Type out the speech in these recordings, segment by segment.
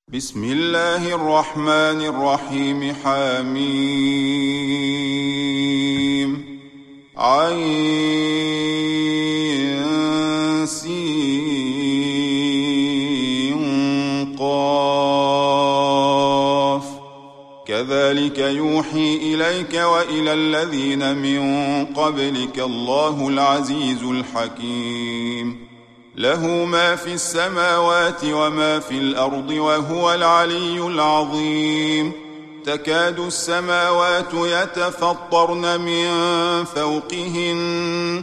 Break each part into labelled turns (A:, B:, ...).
A: بسم الله الرحمن الرحيم. حميم عين سين قاف كذلك يوحي إليك وإلى الذين من قبلك الله العزيز الحكيم. له ما في السماوات وما في الأرض وهو العلي العظيم. تكاد السماوات يتفطرن من فوقهن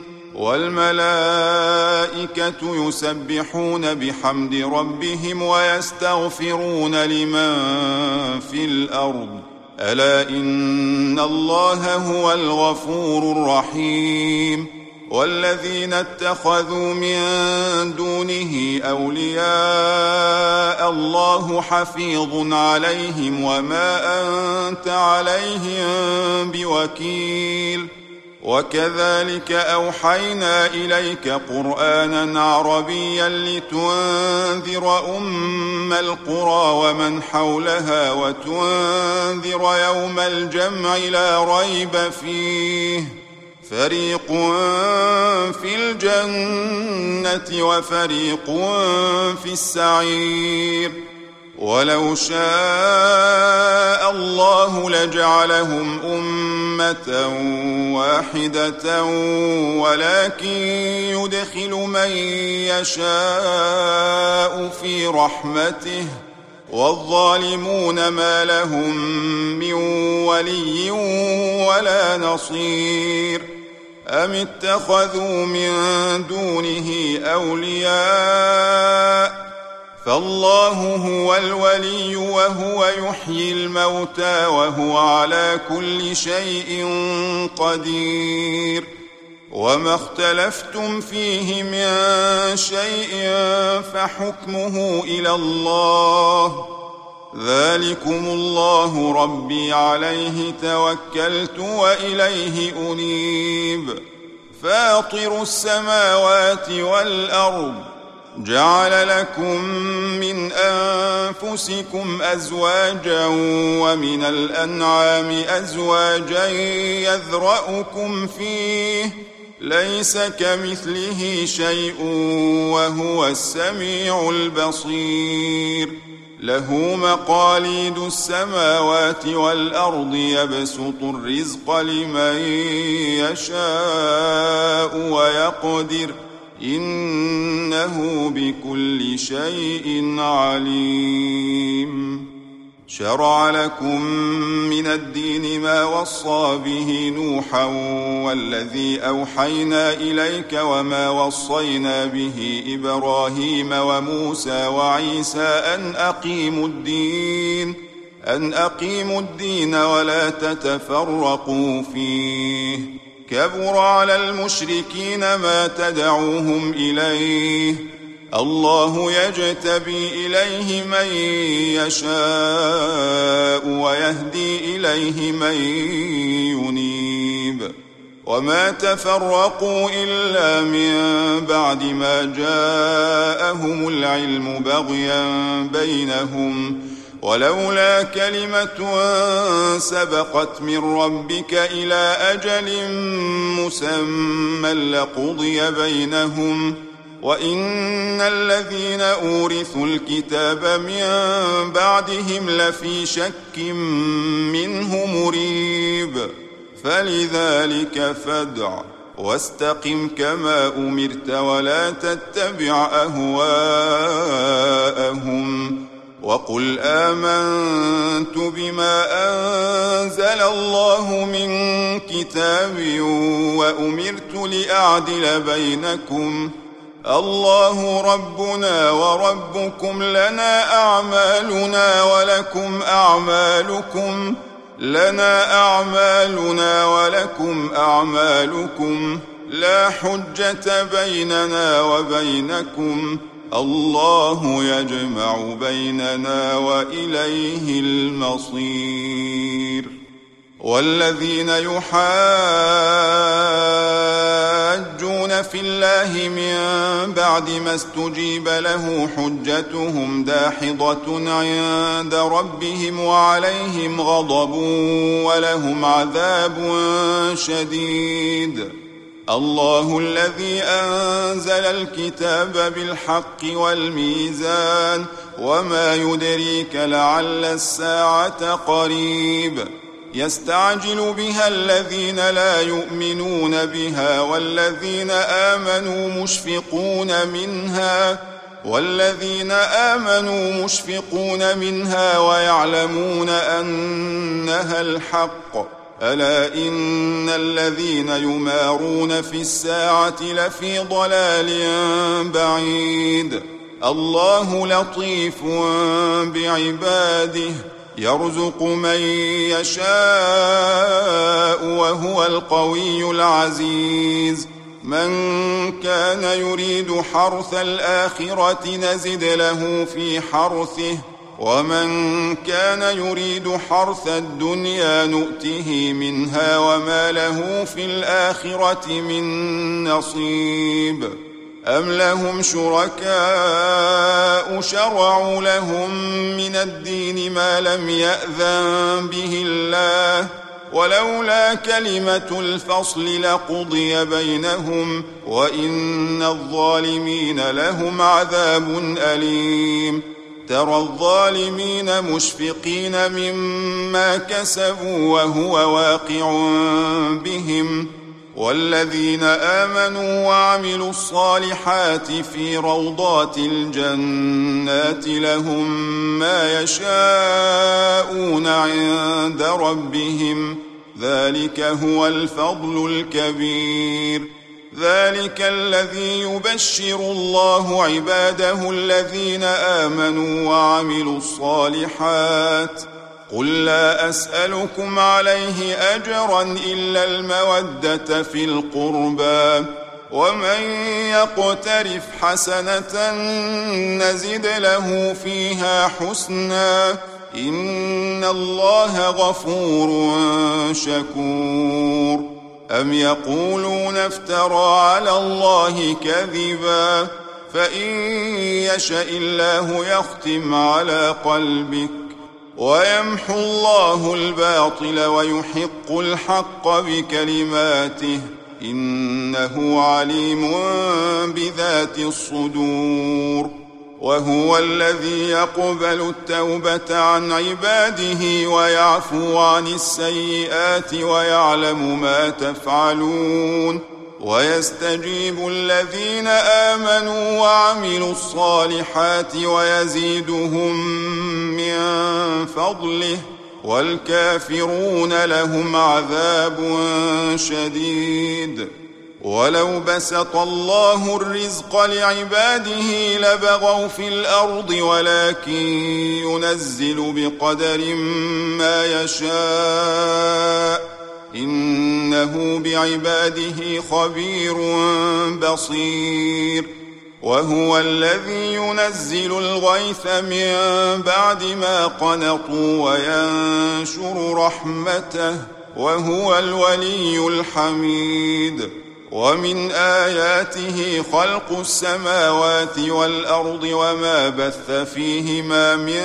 A: والملائكة يسبحون بحمد ربهم ويستغفرون لمن في الأرض ألا إن الله هو الغفور الرحيم. والذين اتخذوا من دونه أولياء الله حفيظ عليهم وما أنت عليهم بوكيل. وكذلك أوحينا إليك قرآنا عربيا لتنذر أم القرى ومن حولها وتنذر يوم الجمع لا ريب فيه فريق في الجنة وفريق في السعير. ولو شاء الله لجعلهم أمة واحدة ولكن يدخل من يشاء في رحمته والظالمون ما لهم من ولي ولا نصير. أم اتخذوا من دونه أولياء فالله هو الولي وهو يحيي الموتى وهو على كل شيء قدير. وما اختلفتم فيه من شيء فحكمه إلى الله ذلكم الله ربي عليه توكلت وإليه أنيب. فاطر السماوات والأرض جعل لكم من أنفسكم أزواجا ومن الأنعام أزواجا يذرأكم فيه ليس كمثله شيء وهو السميع البصير. له مقاليد السماوات والأرض يبسط الرزق لمن يشاء ويقدر إنه بكل شيء عليم. شرع لكم من الدين ما وصى به نوحا والذي أوحينا إليك وما وصينا به إبراهيم وموسى وعيسى أن أقيموا الدين ولا تتفرقوا فيه. كبر على المشركين ما تدعوهم إليه الله يجتبي إليه من يشاء ويهدي إليه من ينيب. وما تفرقوا إلا من بعد ما جاءهم العلم بغيا بينهم ولولا كلمة سبقت من ربك إلى أجل مسمى لقضي بينهم وإن الذين أورثوا الكتاب من بعدهم لفي شك منه مريب. فلذلك فادع واستقم كما أمرت ولا تتبع أهواءهم وقل آمنت بما أنزل الله من كتاب وأمرت لأعدل بينكم الله ربنا وربكم لنا أعمالنا ولكم أعمالكم لا حجة بيننا وبينكم الله يجمع بيننا وإليه المصير. والذين يحاجون يجادلون في الله من بعد ما استجيب له حجتهم داحضة عند ربهم وعليهم غضب ولهم عذاب شديد. الله الذي أنزل الكتاب بالحق والميزان وما يدريك لعل الساعة قريب. يستعجل بها الذين لا يؤمنون بها والذين آمنوا مشفقون منها ويعلمون أنها الحق. ألا إن الذين يمارون في الساعة لفي ضلال بعيد. الله لطيف بعباده يرزق من يشاء وهو القوي العزيز. من كان يريد حرث الآخرة نزد له في حرثه ومن كان يريد حرث الدنيا نؤته منها وما له في الآخرة من نصيب. أم لهم شركاء شرعوا لهم من الدين ما لم يأذن به الله ولولا كلمة الفصل لقضي بينهم وإن الظالمين لهم عذاب أليم. ترى الظالمين مشفقين مما كسبوا وهو واقع بهم والذين آمنوا وعملوا الصالحات في روضات الجنات لهم ما يشاءون عند ربهم ذلك هو الفضل الكبير. ذلك الذي يبشر الله عباده الذين آمنوا وعملوا الصالحات. قل لا أسألكم عليه أجرا إلا المودة في القربى ومن يقترف حسنة نزد له فيها حسنا إن الله غفور شكور. أم يقولون افترى على الله كذبا فإن يشأ الله يختم على قلبك ويمحو الله الباطل ويحق الحق بكلماته إنه عليم بذات الصدور. وهو الذي يقبل التوبة عن عباده ويعفو عن السيئات ويعلم ما تفعلون ويستجيب الذين آمنوا وعملوا الصالحات ويزيدهم من فضله والكافرون لهم عذاب شديد. ولو بسط الله الرزق لعباده لبغوا في الأرض ولكن ينزل بقدر ما يشاء إنه بعباده خبير بصير. وهو الذي ينزل الغيث من بعد ما قنطوا وينشر رحمته وهو الولي الحميد. ومن آياته خلق السماوات والأرض وما بث فيهما من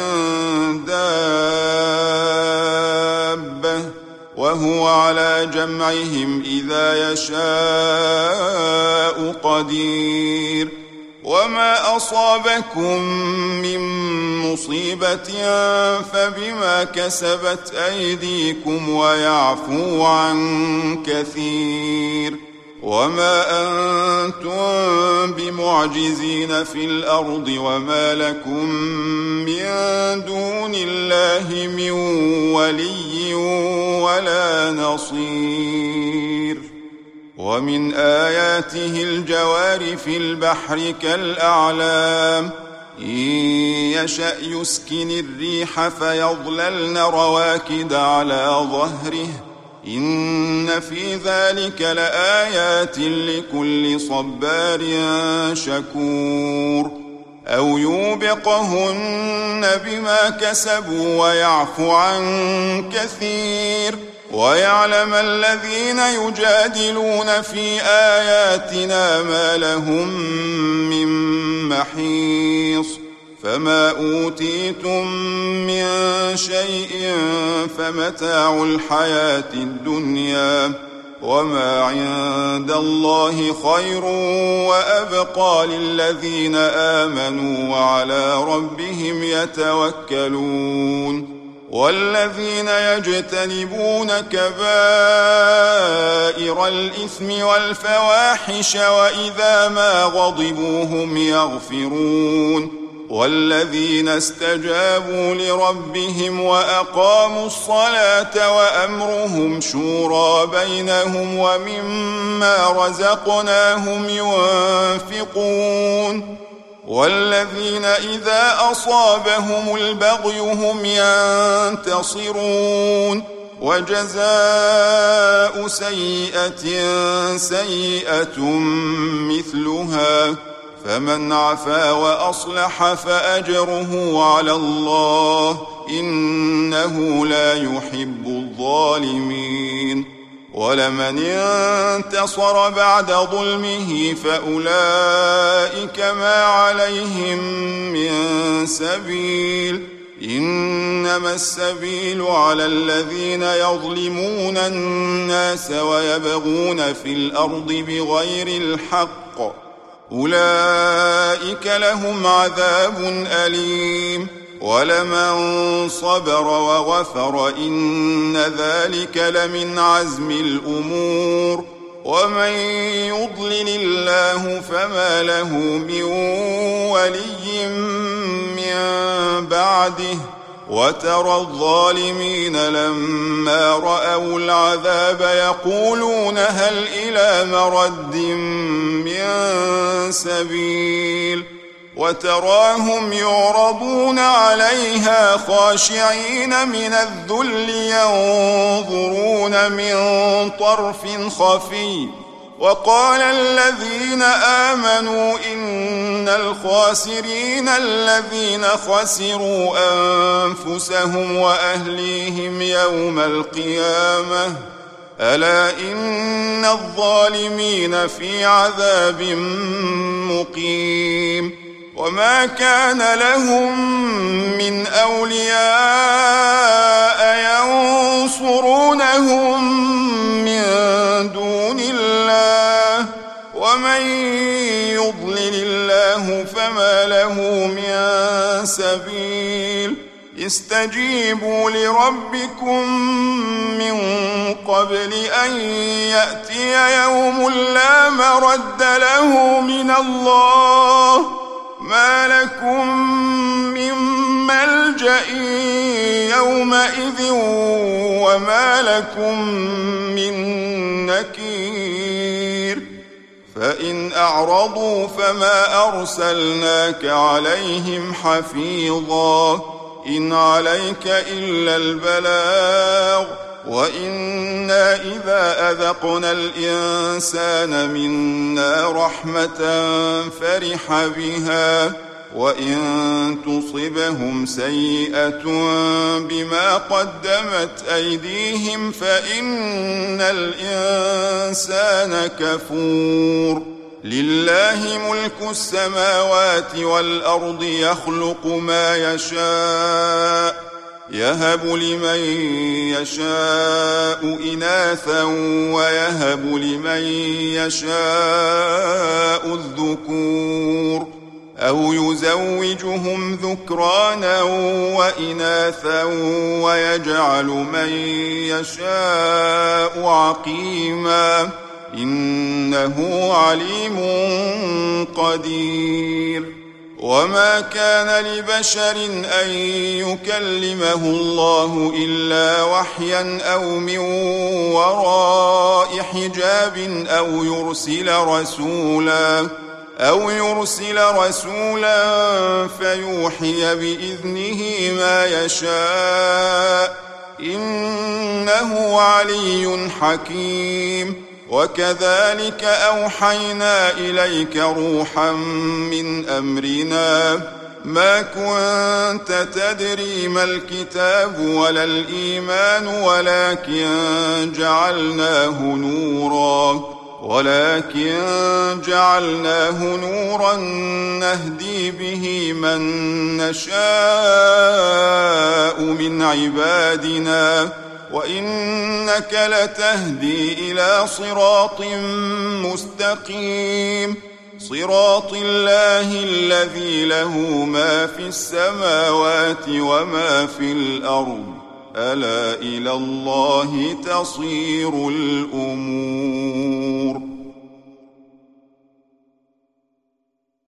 A: دابة وهو على جمعهم إذا يشاء قدير. وما أصابكم من مصيبة فبما كسبت أيديكم ويعفو عن كثير. وما أنتم بمعجزين في الأرض وما لكم من دون الله من ولي ولا نصير. ومن آياته الجوار في البحر كالأعلام إن يشأ يسكن الريح فيظللن رواكد على ظهره إن في ذلك لآيات لكل صبار شكور. أو يوبقهن بما كسبوا ويعفو عن كثير ويعلم الذين يجادلون في آياتنا ما لهم من محيص فما أوتيتم من شيء فمتاع الحياة الدنيا وما عند الله خير وأبقى للذين آمنوا وعلى ربهم يتوكلون والذين يجتنبون كبائر الإثم والفواحش وإذا ما غضبوا هم يغفرون والذين استجابوا لربهم وأقاموا الصلاة وأمرهم شورى بينهم ومما رزقناهم ينفقون والذين إذا أصابهم البغي هم ينتصرون وجزاء سيئة سيئة مثلها فمن عفا وأصلح فأجره على الله إنه لا يحب الظالمين ولمن انتصر بعد ظلمه فأولئك ما عليهم من سبيل إنما السبيل على الذين يظلمون الناس ويبغون في الأرض بغير الحق أولئك لهم عذاب أليم ولمن صبر وغفر إن ذلك لمن عزم الأمور ومن يضلل الله فما له من ولي من بعده وترى الظالمين لما رأوا العذاب يقولون هل إلى مرد من سبيل وتراهم يعرضون عليها خاشعين من الذل ينظرون من طرف خفي وقال الذين آمنوا إن الخاسرين الذين خسروا أنفسهم وأهليهم يوم القيامة ألا إن الظالمين في عذاب مقيم وما كان لهم من أولياء ينصرونهم من دون الله ومن يضلل الله فما له من سبيل استجيبوا لربكم من قبل أن يأتي يوم لا مرد له من الله ما لكم من ملجأ يومئذ وما لكم من نكير فإن أعرضوا فما أرسلناك عليهم حفيظا إن عليك إلا البلاغ وإنا إذا أذقنا الإنسان منا رحمة فرح بها وإن تصبهم سيئة بما قدمت أيديهم فإن الإنسان كفور لله ملك السماوات والأرض يخلق ما يشاء يهب لمن يشاء إناثا ويهب لمن يشاء الذكور أو يزوجهم ذكرانا وإناثا ويجعل من يشاء عقيما إنه عليم قدير وما كان لبشر أن يكلمه الله إلا وحيا أو من وراء حجاب أو يرسل رسولا فيوحي بإذنه ما يشاء إنه علي حكيم وكذلك أوحينا إليك روحا من أمرنا ما كنت تدري ما الكتاب ولا الإيمان ولكن جعلناه نورا نهدي به من نشاء من عبادنا وإنك لتهدي إلى صراط مستقيم صراط الله الذي له ما في السماوات وما في الأرض ألا إلى الله تصير الأمور